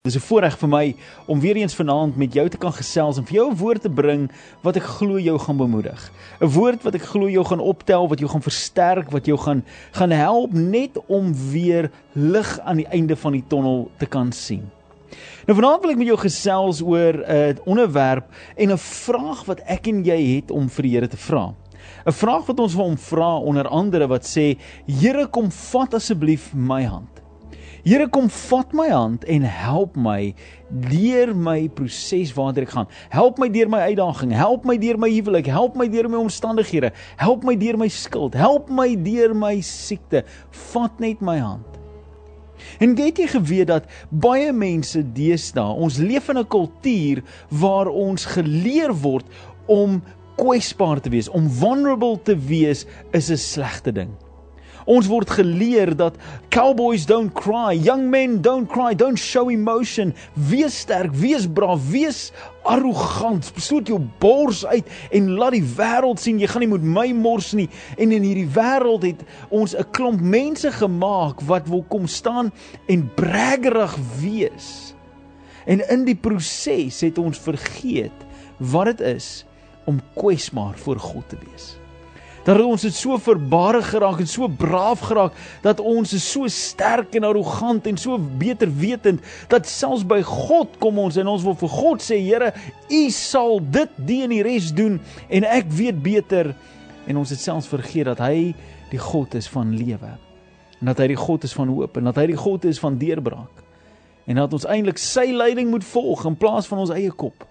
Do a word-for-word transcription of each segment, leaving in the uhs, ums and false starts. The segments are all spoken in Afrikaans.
Dit is 'n voorreg vir my om weer eens vanaand met jou te kan gesels en vir jou 'n woord te bring wat ek glo jou gaan bemoedig. 'n Woord wat ek glo jou gaan optel, wat jou gaan versterk, wat jou gaan gaan help net om weer lig aan die einde van die tonnel te kan sien. Nou vanaand wil ek met jou gesels oor 'n onderwerp en 'n vraag wat ek en jy het om vir die Here te vra. 'n Vraag wat ons vir hom vra onder andere wat sê: Here, kom vat asseblief my hand. Here, kom vat my hand en help my deur my proses waartoe ek gaan. Help my deur my uitdaging, help my deur my huwelik, help my deur my omstandighede, help my deur my skuld, help my deur my siekte. Vat net my hand. En het jy geweet dat baie mense deesdae, ons leef in 'n kultuur waar ons geleer word om kwesbaar te wees, om vulnerable te wees is 'n slegte ding. Ons word geleer dat cowboys don't cry, young men don't cry, don't show emotion, wees sterk, wees braaf, wees arrogant, stoot jou bors uit en laat die wêreld sien, jy gaan nie met my mors nie. En in hierdie wêreld het ons 'n klomp mense gemaak wat wil kom staan en braggerig wees. En in die proses het ons vergeet wat dit is om kwesbaar voor God te wees. Dat ons het so verbarig geraak en so braaf geraak, dat ons is so sterk en arrogant en so beter wetend, dat selfs by God kom ons en ons wil vir God sê: Here, U sal dit, die en die res doen en ek weet beter. En ons het selfs vergeet dat Hy die God is van lewe, en dat Hy die God is van hoop, en dat Hy die God is van deurbraak, en dat ons eintlik sy leiding moet volg in plaas van ons eie kop.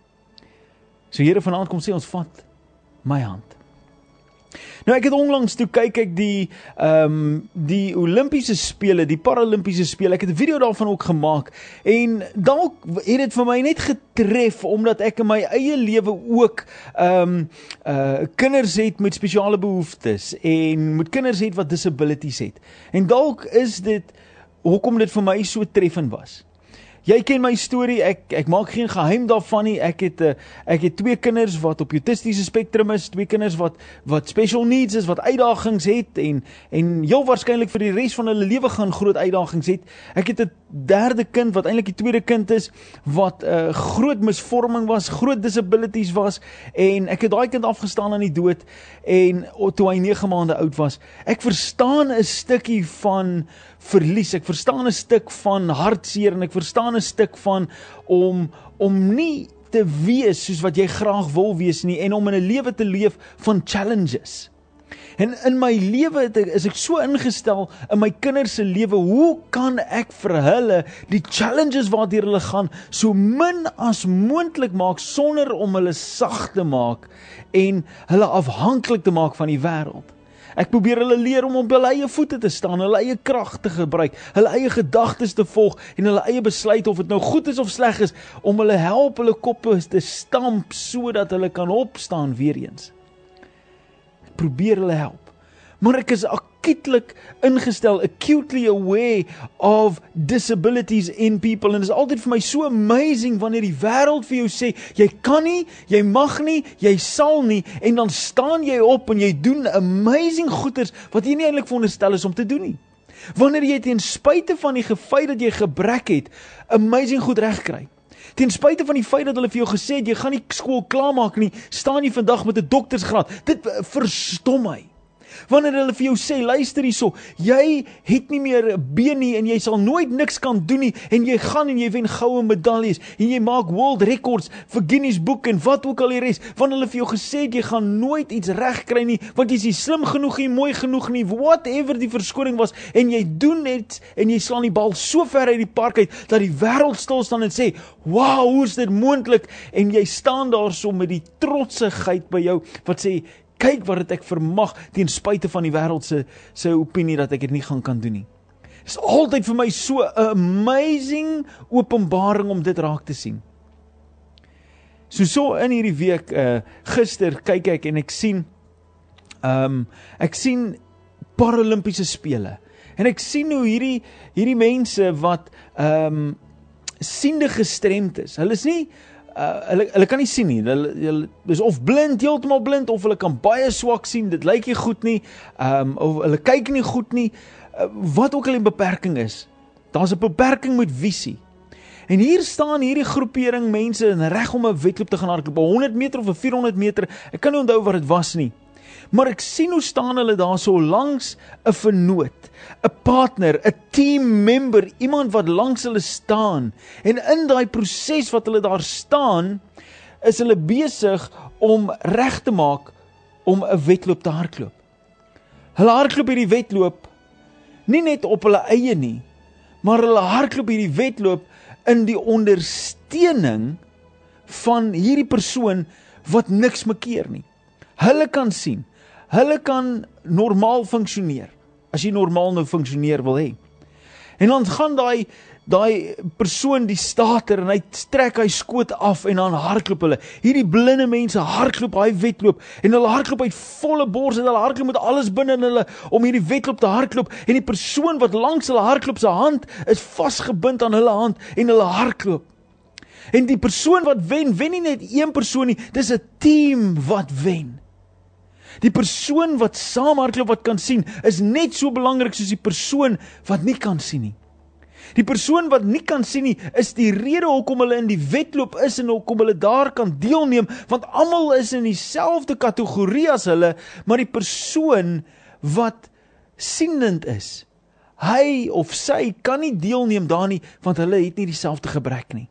So Here, vanaand kom sê ons, vat my hand. Nou ek het onlangs toe kyk ek die um, die Olimpiese spele, die Paralimpiese spele, ek het 'n video daarvan ook gemaak, en dalk het dit vir my net getref, omdat ek in my eie lewe ook um, uh, kinders het met spesiale behoeftes, en met kinders het wat disabilities het, en dalk is dit, hoekom dit vir my so treffend was. Jy ken my storie, ek, ek maak geen geheim daarvan nie, ek het, uh, ek het twee kinders wat op autistiese spektrum is, twee kinders wat, wat special needs is, wat uitdagings het, en, en heel waarskynlik vir die res van hulle lewe gaan groot uitdagings het. Ek het 'n derde kind, wat eintlik die tweede kind is, wat uh, groot misvorming was, groot disabilities was, en ek het daai kind afgestaan aan die dood, en toe hy nege maande oud was. Ek verstaan 'n stukkie van verlies, ek verstaan 'n stuk van hartseer, en ek verstaan 'n stuk van om, om nie te wees soos wat jy graag wil wees nie, en om in 'n lewe te leef van challenges. En in my lewe is ek so ingestel, in my kinders se lewe, hoe kan ek vir hulle die challenges waardeur hulle gaan, so min as moontlik maak, sonder om hulle sag te maak, en hulle afhanklik te maak van die wêreld. Ek probeer hulle leer om op hulle eie voete te staan, hulle eie krag te gebruik, hulle eie gedagtes te volg, en hulle eie besluit, of dit nou goed is of sleg is, om hulle help hulle koppe te stamp, sodat hulle kan opstaan weer eens. Ek probeer hulle help, maar ek is acutely ingestel, acutely aware of disabilities in people, en dit is altyd vir my so amazing, wanneer die wêreld vir jou sê, jy kan nie, jy mag nie, jy sal nie, en dan staan jy op, en jy doen amazing goeders, wat jy nie eintlik veronderstel is om te doen nie. Wanneer jy ten spyte van die feit dat jy gebrek het, amazing goed reg kry. Ten spyte van die feit dat hulle vir jou gesê het, jy gaan nie skool klaarmaak nie, staan jy vandag met 'n doktersgraad. Dit verstom my. Wanneer hulle vir jou sê, luister hierso, jy het nie meer 'n been nie, en jy sal nooit niks kan doen nie, en jy gaan en jy wen goue medaljes, en jy maak world records vir Guinness Book, en wat ook al die res, wanneer hulle vir jou gesê het, jy gaan nooit iets reg kry nie, want jy is nie slim genoeg nie, mooi genoeg nie, whatever die verskoning was, en jy doen net, en jy slaan die bal so ver uit die park uit, dat die wêreld stil staan en sê, wow, hoe is dit moontlik, en jy staan daar so met die trotsigheid by jou, wat sê, kyk wat het ek vermag, ten spyte van die wêreld se, se opinie, dat ek dit nie gaan kan doen nie. Dit is altyd vir my so 'n amazing openbaring om dit raak te sien. So so in hierdie week, uh, gister, kyk ek en ek sien, um, ek sien Paralimpiese spele, en ek sien hoe hierdie, hierdie mense wat um, siende gestremd is, hulle is nie, Uh, hulle, hulle kan nie sien nie, hulle, hulle is of blind, heeltemal blind, of hulle kan baie swak sien, dit lyk nie goed nie, um, of hulle kyk nie goed nie, uh, wat ook al die beperking is, daar is 'n beperking met visie, En hier staan hierdie groepering mense in reg om 'n wedloop te gaan hardloop, 'n honderd meter of 'n vierhonderd meter, ek kan nie onthou wat dit was nie. Maar ek sien hoe staan hulle daar so langs 'n vernoot, 'n partner, 'n team member, iemand wat langs hulle staan. En in daai proses wat hulle daar staan, is hulle besig om reg te maak om 'n wedloop te hardloop. Hulle hardloop hierdie wedloop nie net op hulle eie nie, maar hulle hardloop hierdie wedloop in die ondersteuning van hierdie persoon wat niks mekeer nie. Hulle kan sien, hulle kan normaal funksioneer, as jy normaal nou funksioneer wil hê. En dan gaan daai daai persoon die stater en hy trek hy skoot af en dan hardloop hulle. Hierdie blinde mense hardloop daai wedloop en hulle hardloop uit volle bors en hulle hardloop met alles binne in hulle om hierdie wedloop te hardloop en die persoon wat langs hulle hardloop se hand is vasgebind aan hulle hand en hulle hardloop. En die persoon wat wen, wen nie net een persoon nie, dis 'n team wat wen. Die persoon wat saam hardloop wat kan sien, is net so belangrik soos die persoon wat nie kan sien nie. Die persoon wat nie kan sien nie, is die rede hoekom hulle in die wedloop is en hoekom hulle daar kan deelneem, want almal is in dieselfde kategorie as hulle, maar die persoon wat sienend is, hy of sy kan nie deelneem daar nie, want hulle het nie dieselfde gebrek nie.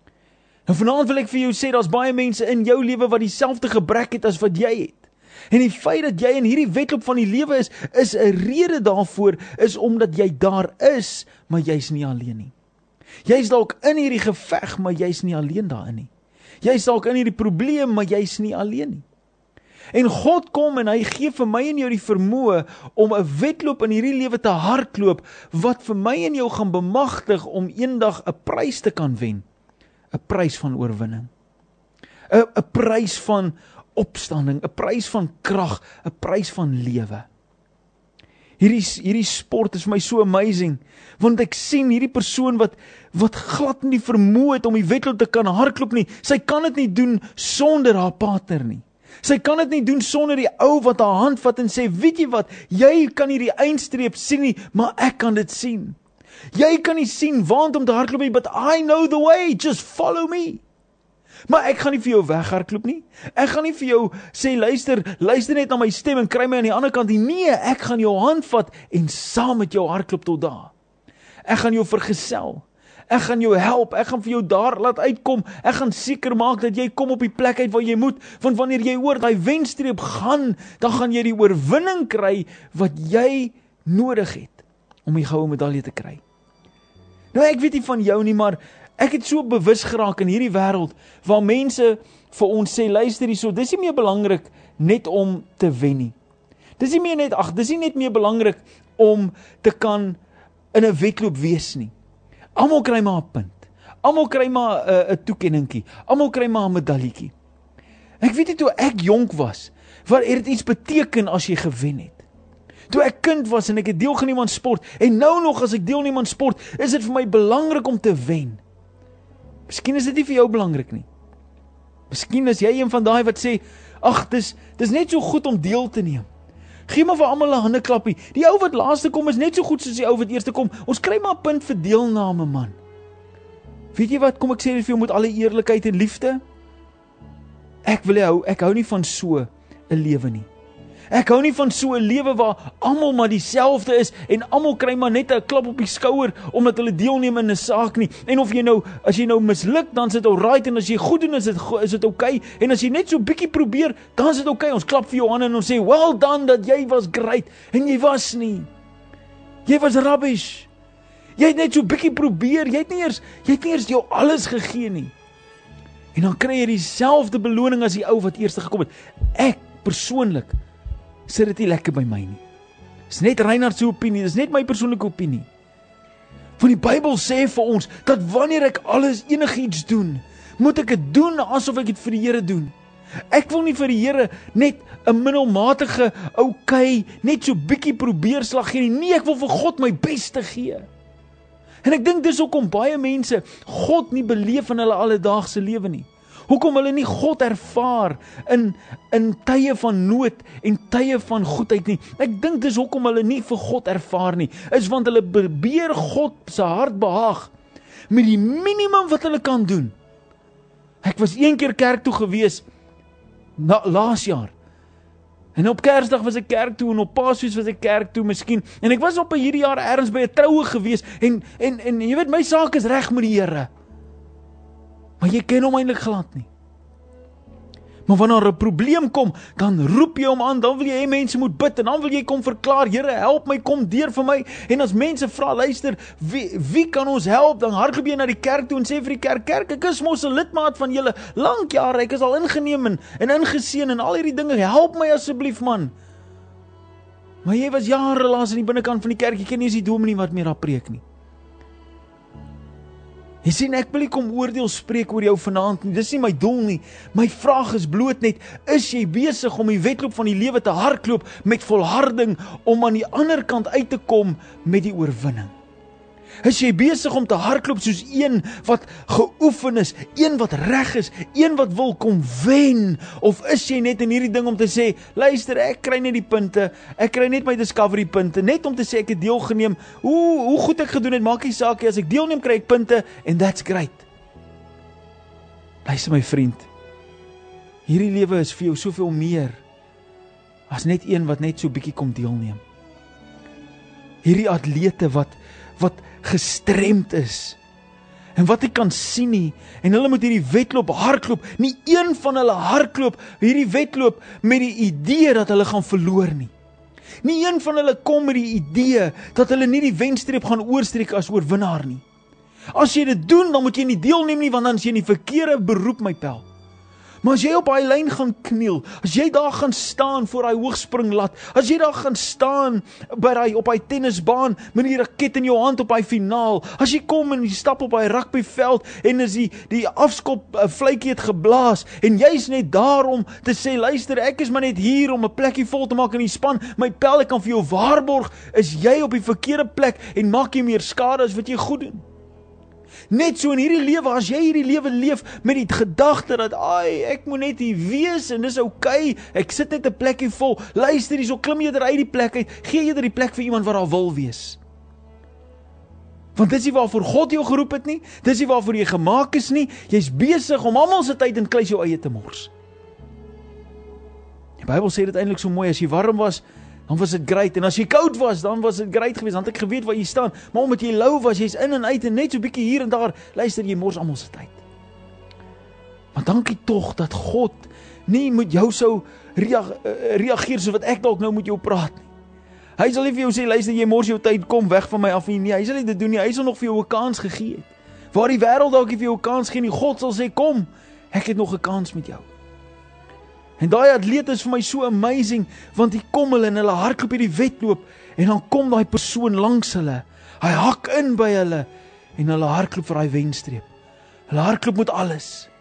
En vanaand wil ek vir jou sê, daar's baie mense in jou lewe wat dieselfde gebrek het as wat jy het. En die feit dat jy in hierdie wedloop van die lewe is, is 'n rede daarvoor, is omdat jy daar is, maar jy's nie alleen nie. Jy's dalk in hierdie geveg, maar jy's nie alleen daarin nie. Jy's dalk in hierdie probleem, maar jy's nie alleen nie. En God kom en hy gee vir my en jou die vermoë om 'n wedloop in hierdie lewe te hardloop, wat vir my en jou gaan bemagtig om eendag 'n prys te kan wen. 'n Prys van oorwinning. 'n 'n prys van opstanding, 'n prys van krag, 'n prys van lewe. Hierdie hierdie sport is vir my so amazing, want ek sien hierdie persoon wat wat glad nie vermoë het om die wedloop te kan hardloop nie. Sy kan dit nie doen sonder haar partner nie. Sy kan dit nie doen sonder die ou wat haar hand vat en sê, weet jy wat, jy kan nie die eindstreep sien nie, maar ek kan dit sien. Jy kan nie sien waant om te hardloop nie, but I know the way, just follow me. Maar ek gaan nie vir jou weghardloop nie. Ek gaan nie vir jou sê, luister, luister net na my stem en kry my aan die ander kant nie. Nee, ek gaan jou hand vat en saam met jou hardloop tot daar. Ek gaan jou vergesel. Ek gaan jou help. Ek gaan vir jou daar laat uitkom. Ek gaan seker maak dat jy kom op die plek uit waar jy moet. Want wanneer jy oor daai wenstreep gaan, dan gaan jy die oorwinning kry wat jy nodig het om die goue medalje te kry. Nou ek weet nie van jou nie, maar ek het so bewus geraak in hierdie wêreld waar mense vir ons sê, luister hierso, dis nie meer belangrik net om te wen nie. Dis nie meer net, ag, dis nie net meer belangrik om te kan in 'n wedloop wees nie. Almal kry maar 'n punt. Almal kry maar 'n uh, 'n toekenningkie. Almal kry maar 'n medaljetjie. Ek weet nie, toe ek jonk was, wat het dit iets beteken as jy gewen het. Toe ek kind was en ek het deelgeneem aan sport, en nou nog as ek deelneem aan sport, is dit vir my belangrik om te wen. Miskien is dit nie vir jou belangrik nie. Miskien is jy een van daai wat sê, ag, dis, dis net so goed om deel te neem. Gee maar vir almal 'n hande klappie. Die ou wat laaste kom is net so goed soos die ou wat eerste kom. Ons kry maar 'n punt vir deelname, man. Weet jy wat, kom ek sê dit vir jou met alle eerlikheid en liefde? Ek wil hou, ek hou nie van so 'n lewe nie. Ek hou nie van so 'n lewe waar almal maar dieselfde is en almal kry maar net 'n klap op die skouer omdat hulle deelneem in 'n saak nie. En of jy nou, as jy nou misluk, dan is dit alright, en as jy goed doen, is dit is dit okay. En as jy net so bietjie probeer, dan is dit okay. Ons klap vir jou hande en ons sê, well done, dat jy was great. En jy was nie. Jy was rubbish. Jy het net so bietjie probeer. Jy het nie eers, jy het nie eers jou alles gegee nie. En dan kry jy dieselfde beloning as die ou wat eers gekom het. Ek persoonlik sit dit nie lekker by my nie. Dis net Reinhard se opinie, dis net my persoonlike opinie. Want die Bybel sê vir ons, dat wanneer ek alles enigiets doen, moet ek dit doen asof ek dit vir die Here doen. Ek wil nie vir die Here net 'n middelmatige, okay, net so bietjie probeerslag gee nie. Nee, ek wil vir God my beste gee. En ek dink dis hoekom baie mense God nie beleef in hulle alledaagse lewe nie. Hoekom hulle nie God ervaar in, in tye van nood en tye van goedheid nie. Ek dink dis hoekom hulle nie vir God ervaar nie. Is want hulle probeer God se hart behaag met die minimum wat hulle kan doen. Ek was een keer kerk toe gewees, na, laas jaar. En op Kersdag was ek kerk toe, en op Paasfees was ek kerk toe, miskien. En ek was op hierdie jaar ergens by 'n troue gewees, en, en, en jy weet, my saak is reg met die Here. Maar jy ken hom eintlik glad nie. Maar wanneer 'n probleem kom, dan roep jy hom aan, dan wil jy hê mense moet bid, en dan wil jy kom verklaar, Here, help my, kom deur vir my. En as mense vra, luister, wie, wie kan ons help? Dan hardloop jy na die kerk toe en sê vir die kerk, kerk, ek is mos 'n lidmaat van julle, lank jare, ek is al ingeneem en, en ingeseën en al hierdie dinge, help my asseblief, man. Maar jy was jare lank aan die binnekant van die kerk, jy ken nie eens die dominee wat meer daar preek nie. Jy sien, ek wil nie kom oordeel spreek oor jou vanaand nie, dis nie my doel nie. My vraag is bloot net, is jy besig om die wedloop van die lewe te hardloop met volharding om aan die ander kant uit te kom met die oorwinning? Is jy besig om te hardloop soos een wat geoefen is, een wat reg is, een wat wil kom wen? Of is jy net in hierdie ding om te sê, luister, ek kry net die punte, ek kry net my discovery punte, net om te sê ek het deelgeneem, hoe, hoe goed ek gedoen het, maak nie saak, as ek deelneem kry ek punte, and that's great. Luister my vriend, hierdie lewe is vir jou soveel meer, as net een wat net so bietjie kom deelneem. Hierdie atlete wat, wat gestremd is, en wat ek kan sien nie, en hulle moet hierdie wedloop hardloop, nie een van hulle hardloop, hierdie wedloop met die idee dat hulle gaan verloor nie. Nie een van hulle kom met die idee, dat hulle nie die wenstreep gaan oorstreek as oorwinnaar nie. As jy dit doen, dan moet jy nie deelneem nie, want dan is jy in die verkeerde beroep, my pel. Maar as jy op daai lyn gaan kniel, as jy daar gaan staan voor daai hoogspringlat, as jy daar gaan staan by die, op daai tennisbaan met die raket in jou hand op daai finaal, as jy kom en jy stap op daai rugbyveld en as die, die afskop uh, vletjie het geblaas en jy's net daar om te sê, luister, ek is maar net hier om 'n plekkie vol te maak in die span, my pel, ek kan vir jou waarborg, is jy op die verkeerde plek en maak jy meer skade as wat jy goed doen. Net so in hierdie lewe, as jy hierdie lewe leef met die gedagte dat, ai, ek moet net hier wees en dis oukei, ek sit net 'n plekkie vol, luister, hier so klim jy uit die plek uit, gee jy die plek vir iemand wat daar wil wees. Want dis nie waarvoor God jou geroep het nie, dis nie waarvoor jy gemaak is nie, jy's besig om almal se tyd in kluis jou eie te mors. Die Bybel sê dit eintlik so mooi, as jy warm was, dan was dit great, en as jy koud was, dan was dit great geweest, dan het ek geweet waar jy staan, maar omdat jy lou was, jy's in en uit, en net so bietjie hier en daar, luister, jy mors almal se tyd. Maar dankie tog, dat God nie met jou sou reageer, so wat ek dalk nou met jou praat nie. Hy sal nie vir jou sê, luister, jy mors jou tyd, kom weg van my af nie, nee, hy sal nie dit doen nie, hy sal nog vir jou 'n kans gegee het. Waar die wêreld dalk nie vir jou 'n kans gee nie, God sal sê, kom, ek het nog 'n kans met jou. En daai atleet is vir my so amazing, want die kom hulle en hulle hardloop hierdie wedloop, en dan kom daai persoon langs hulle, hy hak in by hulle, en hulle hardloop vir daai wenstreep. Hulle hardloop met alles.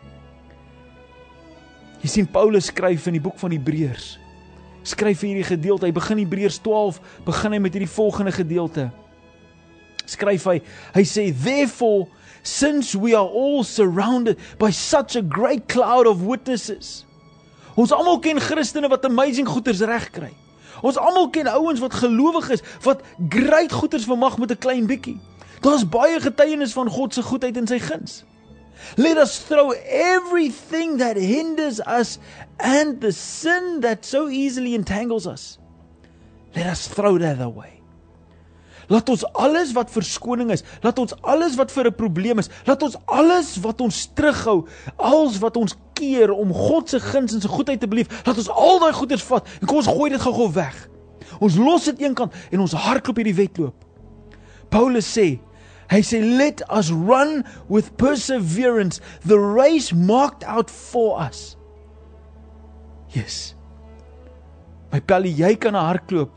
Jy sien, Paulus skryf in die boek van Hebreërs, skryf hierdie gedeelte, hy begin Hebreërs twaalf, begin hy met hierdie volgende gedeelte. Skryf hy, hy sê, therefore, since we are all surrounded by such a great cloud of witnesses. Ons almal ken Christene wat amazing goeders reg kry. Ons almal ken ouens wat gelowig is, wat great goeders vermag met 'n klein bietjie. Daar's baie getuienis van God se goedheid en sy guns. Let us throw everything that hinders us and the sin that so easily entangles us. Let us throw that away. Laat ons alles wat verskoning is, laat ons alles wat vir 'n probleem is, laat ons alles wat ons terughou, alles wat ons keer om God se guns en sy goedheid te beleef, laat ons al daai goeders vat en kom ons gooi dit gou-gou weg. Ons los dit eenkant en ons hardloop hierdie wedloop. Paulus sê, hy sê, let us run with perseverance the race marked out for us. Yes. My pellie, jy kan hardloop.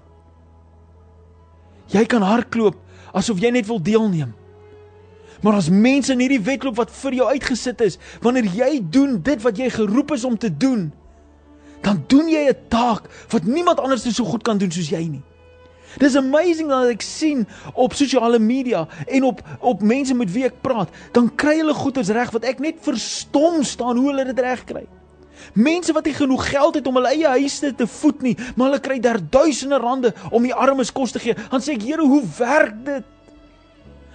Jy kan hardloop asof jy net wil deelneem. Maar as mense in hierdie wedloop wat vir jou uitgesit is, wanneer jy doen dit wat jy geroep is om te doen, dan doen jy 'n taak wat niemand anders so goed kan doen soos jy nie. Dis amazing dat ek sien op sosiale media en op, op mense met wie ek praat, dan kry hulle goeders reg wat ek net verstom staan hoe hulle dit reg kry. Mense wat nie genoeg geld het om hulle eie huise te voed nie, maar hulle kry daar duisende rande om die armes kos te gee. Dan sê ek, Here, hoe werk dit?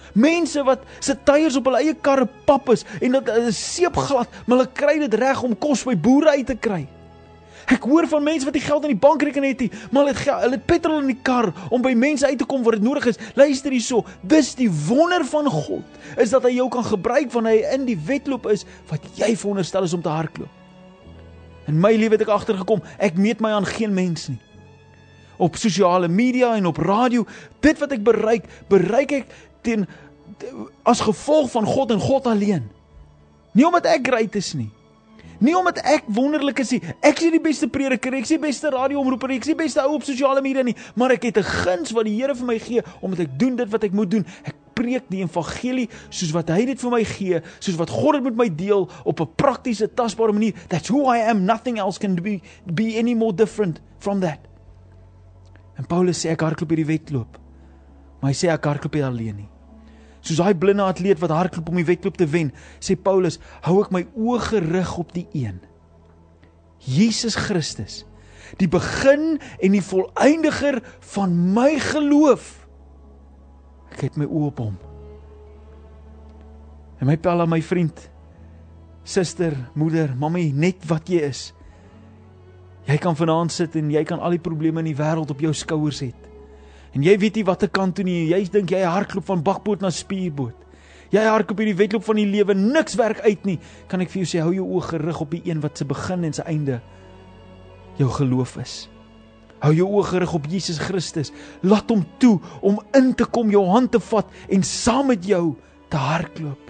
Mense wat se tyres op hulle eie karre pap is en dat hulle seepglad, maar hulle kry dit reg om kos by boere uit te kry. Ek hoor van mense wat die geld in die bankrekening het nie, maar hulle het, geld, hulle het petrol in die kar om by mense uit te kom waar dit nodig is. Luister hierso, dis die wonder van God, is dat hy jou kan gebruik wanneer hy in die wedloop is, wat jy veronderstel is om te hardloop. In my lewe het ek agtergekom, ek meet my aan geen mens nie. Op sosiale media en op radio, dit wat ek bereik, bereik ek teen, as gevolg van God en God alleen. Nie omdat ek great is nie. Nie omdat ek wonderlik is nie. Ek is nie die beste prediker, ek is nie die beste radioomroeper, ek is nie die beste ou op sosiale media nie, maar ek het 'n guns wat die Here vir my gee, omdat ek doen dit wat ek moet doen. Ek preek die evangelie soos wat hy dit vir my gee, soos wat God dit met my deel, op 'n praktiese, tasbare manier. That's who I am, nothing else can be, be any more different from that. En Paulus sê, ek hardloop hierdie wedloop, maar hy sê, ek hardloop nie alleen nie. Soos hy blinde atleet wat hardloop om die wedloop te wen, sê Paulus, hou ek my oë gerig op die een. Jesus Christus, die begin en die voleindiger van my geloof. Ek het my oë op hom. En my Pella, my vriend, suster, moeder, mammy, net wat jy is. Jy kan vanaand sit en jy kan al die probleme in die wêreld op jou skouers het. En jy weet nie wat te kant toe nie, jy dink jy hardloop van bakboot na spierboot. Jy hardloop hierdie wedloop van die lewe, niks werk uit nie. Kan ek vir jou sê, hou jou oë gerig op die een wat se begin en se einde jou geloof is. Hou jou oë gerig op Jesus Christus. Laat hom toe om in te kom, jou hand te vat en saam met jou te hardloop.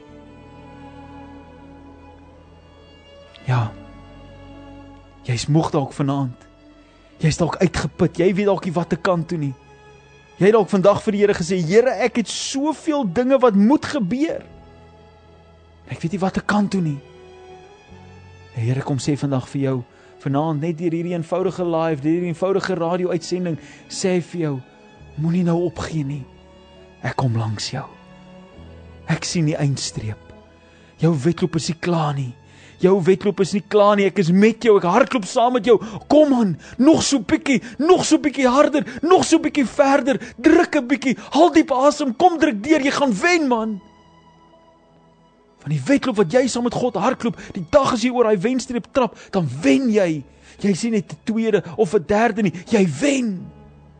Ja. Jy's moeg dalk vanaand. Jy's dalk uitgeput. Jy weet dalk nie wat te kant toe nie. Jy het dalk vandag vir die Here gesê, Here, ek het soveel dinge wat moet gebeur. Ek weet nie wat te kant toe nie. Die Here kom sê vandag vir jou, vanaand net deur hierdie eenvoudige live, deur hierdie eenvoudige radio-uitsending, sê hy vir jou, moenie nou opgee nie. Ek kom langs jou. Ek sien die eindstreep. Jou wedloop is nie klaar nie. Jou wedloop is nie klaar nie, ek is met jou, ek hardloop saam met jou, kom aan, nog so bietjie, nog so bietjie harder, nog so bietjie verder, druk 'n bietjie, haal diep asem, kom druk deur, jy gaan wen man. Van die wedloop wat jy saam met God hardloop, die dag as jy oor hy wenstreep trap, dan wen jy, jy sien net 'n tweede of 'n derde nie, jy wen.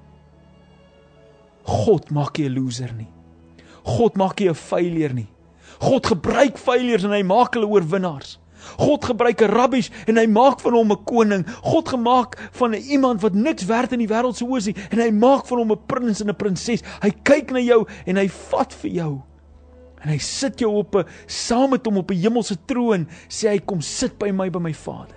God maak jy 'n loser nie, God maak jy 'n failure nie, God gebruik failures en hy maak hulle oorwinnaars. God gebruik 'n rubbish en hy maak van hom 'n koning. God gemaak van iemand wat niks werd in die wêreld se oë is en hy maak van hom 'n prins en 'n prinses. Hy kyk na jou en hy vat vir jou. En hy sit jou op 'n saam met hom op 'n hemelse troon, sê hy kom sit by my by my Vader.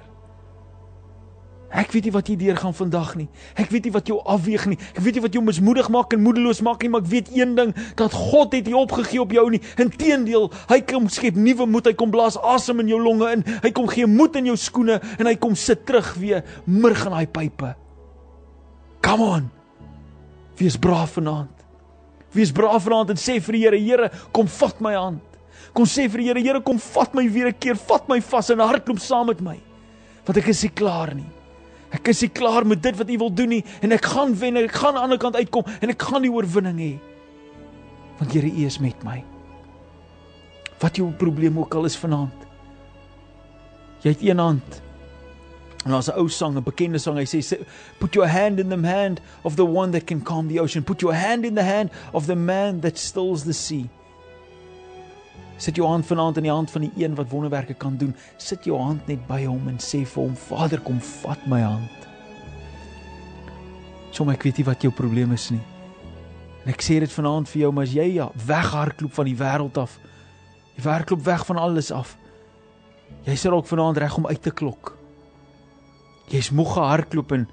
Ek weet nie wat jy deur gaan vandag nie. Ek weet nie wat jou afweeg nie. Ek weet nie wat jou mismoedig maak en moedeloos maak nie, maar ek weet een ding, dat God het nie opgegee op jou nie. Inteendeel, hy kom skep nuwe moed, hy kom blaas asem in jou longe in, hy kom gee moed in jou skoene en hy kom sit terug weer murg in daai pype. Come on. Wees braaf vanaand. Wees braaf vanaand en sê vir die Here, Here, kom vat my hand. Kom sê vir die Here, Here, kom vat my weer 'n keer, vat my vas en hardloop saam met my. Want ek is nie klaar nie. Ek is nie klaar met dit wat U wil doen nie, en ek gaan wen, en ek gaan aan die ander kant uitkom, en ek gaan die oorwinning hê. Want Here, U is met my. Wat jou probleem ook al is vanaand. Jy het een hand. En daar's 'n ou sang, 'n bekende sang, hy sê, put your hand in the hand of the one that can calm the ocean. Put your hand in the hand of the man that stills the sea. Sit jou hand vanaand in die hand van die een wat wonderwerke kan doen. Sit jou hand net by hom en sê vir hom, Vader, kom vat my hand. Soms ek weet nie wat jou probleem is nie. En ek sê dit vanaand vir jou, maar as jy ja, weghardloop van die wêreld af, jy hardloop weg van alles af, jy sit ook vanaand reg om uit te klok. Jy's moeg gehardloop en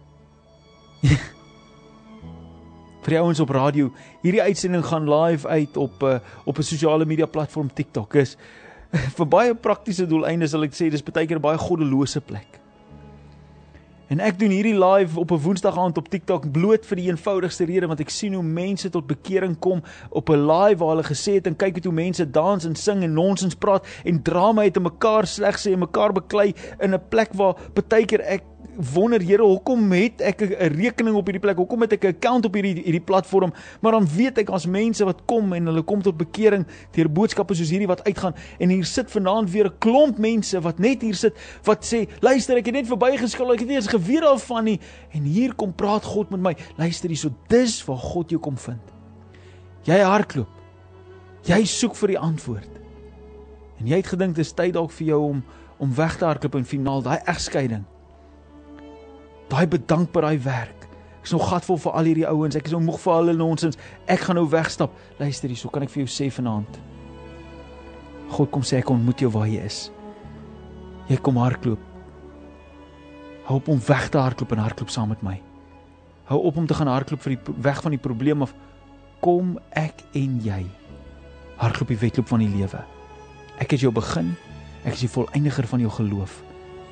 vir die ouens op radio, hierdie uitsending gaan live uit op uh, op 'n sosiale media platform TikTok. Is vir baie praktiese doeleindes sal ek sê, dis baie keer 'n baie goddelose plek. En ek doen hierdie live op 'n Woensdag aand op TikTok bloot vir die eenvoudigste rede, want ek sien hoe mense tot bekering kom op 'n live waar hulle gesê het en kyk het hoe mense dans en sing en nonsens praat en drama het en mekaar sleg sê en mekaar beklei in 'n plek waar baie keer ek wonder, Here, hoekom het ek 'n rekening op hierdie plek, hoekom het ek 'n account op hierdie, hierdie platform, maar dan weet ek as mense wat kom en hulle kom tot bekering, deur boodskappe soos hierdie wat uitgaan, en hier sit vanaand weer 'n klomp mense wat net hier sit, wat sê, luister, ek het net verbygeskil, ek het nie eens geweet daarvan nie, en hier kom praat God met my, luister hier, so dis waar God jou kom vind. Jy hardloop, jy soek vir die antwoord, en jy het gedink, dis tyd dalk vir jou om, om weg te hardloop in finaal, daai egskeiding, daai bedankbaar daai werk, ek is nou gatvol vir al hierdie ouens, ek is nou moeg vir hulle nonsens, ek gaan nou wegstap, luister hier, so kan ek vir jou sê vanaand, God kom sê, ek ontmoet jou waar jy is, jy kom hardloop, hou op om weg te hardloop en hardloop saam met my, hou op om te gaan hardloop vir die, weg van die probleem af, kom ek en jy, hardloop die wedloop van die lewe, ek is jou begin, ek is die voleindiger van jou geloof.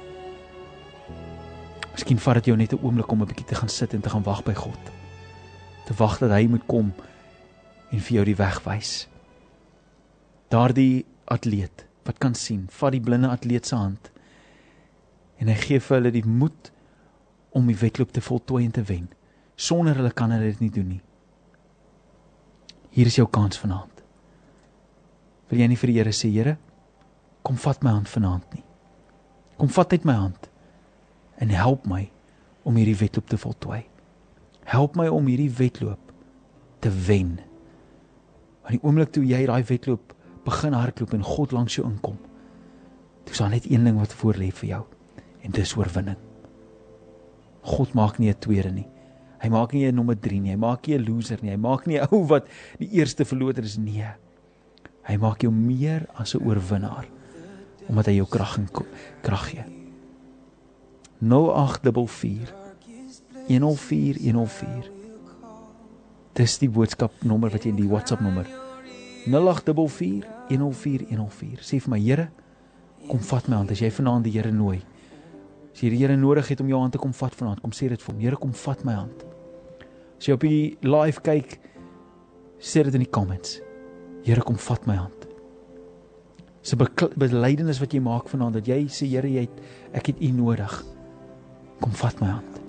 Miskien vat dit jou net 'n oomblik om 'n bietjie te gaan sit en te gaan wag by God. Te wag dat hy moet kom en vir jou die weg wys. Daardie atleet wat kan sien, vat die blinde atleet se hand en hy gee vir hulle die moed om die wedloop te voltooi en te wen. Sonder hulle kan hulle dit nie doen nie. Hier is jou kans vanaand. Wil jy nie vir die Here sê, Here, kom vat my hand vanaand nie. Kom vat uit my hand en help my om hierdie wedloop te voltooi. Help my om hierdie wedloop te wen. Want die oomblik toe jy daai wedloop begin hardloop en God langs jou inkom, toe is daar net een ding wat voor lê vir jou, en dis oorwinning. God maak nie 'n tweede nie. Hy maak nie 'n nommer drie nie, hy maak nie 'n loser nie, hy maak nie 'n ou wat die eerste verloter is, nee. Hy maak jou meer as 'n oorwinnaar, omdat hy jou krag en krag gee. nul agt vier vier een nul vier een nul vier. Dis die boodskapnommer wat jy in die WhatsApp nommer. nul agt vier vier een nul vier een nul vier. Sê vir my, Here, kom vat my hand. As jy vanaand die Here nooi, as jy die Here nodig het om jou hand te kom vat vanaand, kom sê dit vir hom, Here, kom vat my hand. As jy op die live kyk, sê dit in die comments, Here, kom vat my hand. Dis 'n belydenis wat jy maak vanaand, dat jy sê, Here, jy het, ek het U nodig. Kom vat my hand.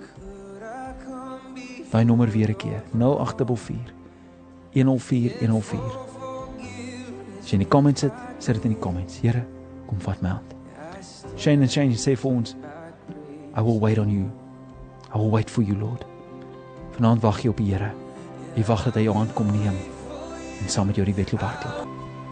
Daai nommer weer 'n keer, nul agt vier vier een nul vier een nul vier. As jy in die comments sit, sê dit in die comments, Here, kom vat my hand. Shane en Shane sê vir ons, I will wait on you. I will wait for you, Lord. Vanaand wag jy op die Here. Jy wag dat hy jou hand kom neem en saam met jou die wedloop hardloop.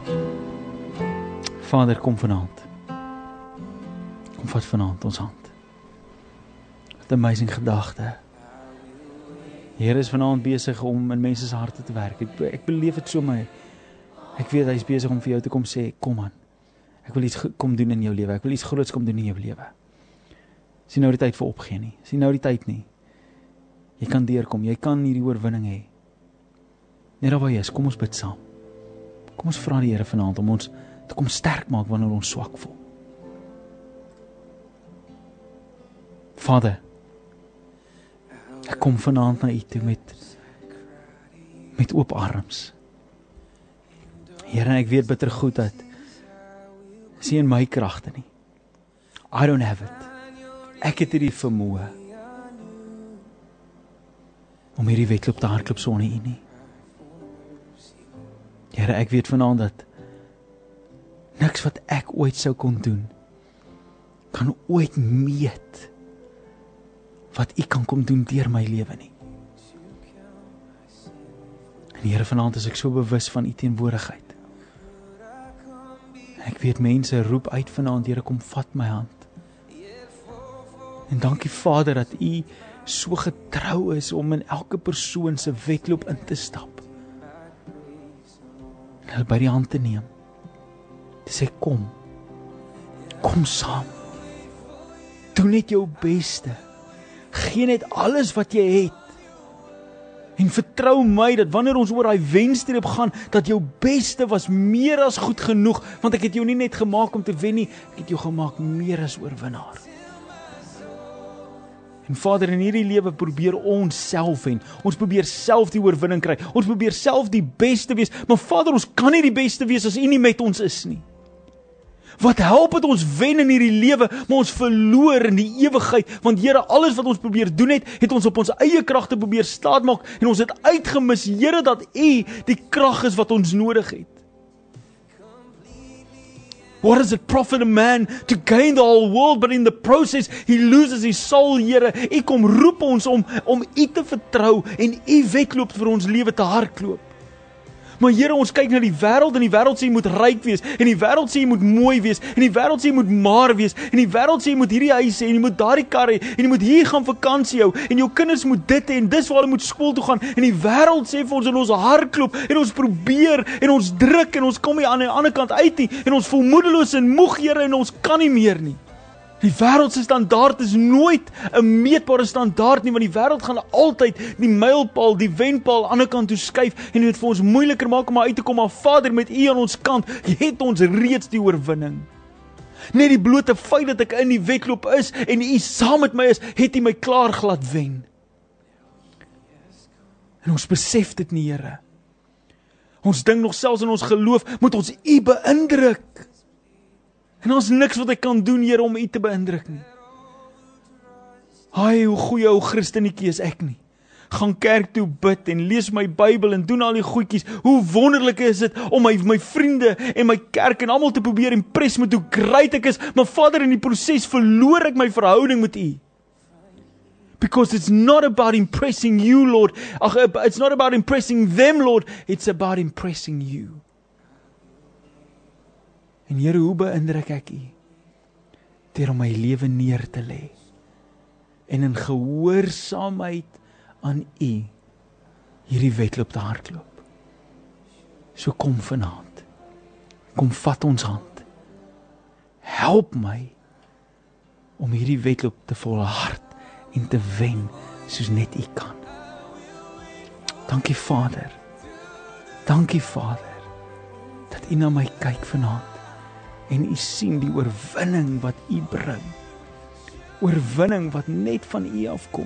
Vader, kom vanaand. Kom vat vanaand ons hand. Wat 'n amazing gedagte. Die Here is vanaand besig om in mense se harte te werk. Ek, ek beleef dit so my. Ek weet hy is besig om vir jou te kom sê, kom aan. Ek wil iets kom doen in jou lewe. Ek wil iets groots kom doen in jou lewe. Dis nie nou die tyd vir opgee nie. Dis nie nou die tyd nie. Jy kan deurkom. Jy kan hierdie oorwinning hê. Net daar waar jy is, kom ons bid saam. Kom ons vra die Here vanaand om ons te kom sterk maak wanneer ons swak voel. Vader, ek kom vanaand na U toe met met oop arms. Here, ek weet bitter goed dat is nie in my kragte nie. I don't have it. Ek het hierdie vermoë om hierdie wedloop te hardloop sonder U nie. Here, ek weet vanaand dat niks wat ek ooit sou kon doen, kan ooit meet wat U kan kom doen deur my lewe nie. En Here, vanaand is ek so bewus van U teenwoordigheid. Ek weet mense roep uit vanaand, Here, kom vat my hand. En dankie Vader dat U so getrou is om in elke persoon se wedloop in te stap. En hulle by die hand te neem. Te sê, kom. Kom saam. Doen net jou beste. Gee net alles wat jy het. En vertrou my dat wanneer ons oor daai wenstreep gaan, dat jou beste was meer as goed genoeg, want ek het jou nie net gemaak om te wen nie, ek het jou gemaak meer as oorwinnaar. En Vader, in hierdie lewe probeer ons self wen. Ons probeer self die oorwinning kry. Ons probeer self die beste wees, maar Vader, ons kan nie die beste wees as U nie met ons is nie. Wat help het ons wen in hierdie lewe, maar ons verloor in die ewigheid, want Here, alles wat ons probeer doen het, het ons op ons eie kragte probeer staatmaak, en ons het uitgemis, Here, dat U die krag is wat ons nodig het. What does it profit a man to gain the whole world, but in the process he loses his soul, Here? U kom roep ons om, om U te vertrou, en U wedloop vir ons lewe te hardloop. Maar Here, ons kyk na die wêreld, en die wêreld sê jy moet ryk wees, en die wêreld sê jy moet mooi wees, en die wêreld sê jy moet maar wees, en die wêreld sê jy moet hierdie huis hê, en jy moet daardie kar hê, en jy moet hier gaan vakansie hou, en jou kinders moet dit hê, en dis waar hulle moet skool toe gaan, en die wêreld sê vir ons, en ons hardloop, en ons probeer, en ons druk, en ons kom nie aan die ander kant uit nie, en ons voel moedeloos en moeg, Here, en ons kan nie meer nie. Die wêreld se standaard is nooit 'n meetbare standaard nie, want die wêreld gaan altyd die mylpaal, die wenpaal aan die ander kant toe skuif en dit vir ons moeiliker maak om uit te kom, maar Vader, met U aan ons kant, het ons reeds die oorwinning. Net die blote feit dat ek in die wedloop is en U saam met my is, het U my klaar glad wen. En ons besef dit nie, Here. Ons dink nog selfs in ons geloof moet ons U beïndruk. En ons niks wat ek kan doen, Here, om U te beïndruk nie. Ai, hoe goeie ou Christenetjie is ek nie. Gaan kerk toe bid en lees my Bybel en doen al die goedjies. Hoe wonderlik is dit om my, my vriende en my kerk en almal te probeer impress met hoe great ek is, maar Vader, in die proses verloor ek my verhouding met U. Because it's not about impressing you, Lord. Ach, it's not about impressing them, Lord. It's about impressing you. En Here, hoe beïndruk ek U? Deur om my lewe neer te lê en in gehoorsaamheid aan U hierdie wedloop te hardloop. So kom vanaand. Kom vat ons hand. Help my om hierdie wedloop te volhard en te wen soos net U kan. Dankie Vader. Dankie Vader dat U na my kyk vanaand. En U sien die oorwinning wat U bring. Oorwinning wat net van U afkom.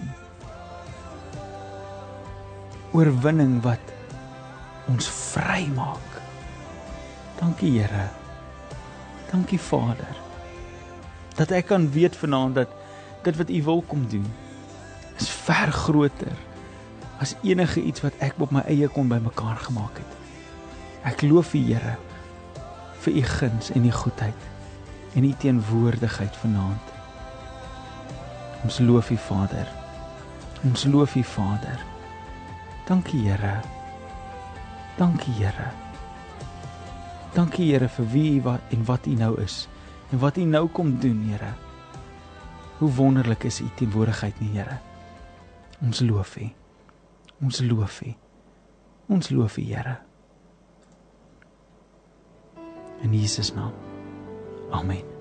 Oorwinning wat ons vry maak. Dankie Here. Dankie Vader. Dat ek kan weet vanaand dat dit wat U wil kom doen, is ver groter as enige iets wat ek op my eie kon bymekaar gemaak het. Ek loof U Here vir U guns en U goedheid en U teenwoordigheid vanaand. Ons loof U Vader. Ons loof U Vader. Dankie Here. Dankie Here. Dankie Here vir wie U wat en wat U nou is en wat U nou kom doen, Here. Hoe wonderlik is U teenwoordigheid nie, Here. Ons loof U. Ons loof U. Ons loof U, Here. In Jesus naam. Amen.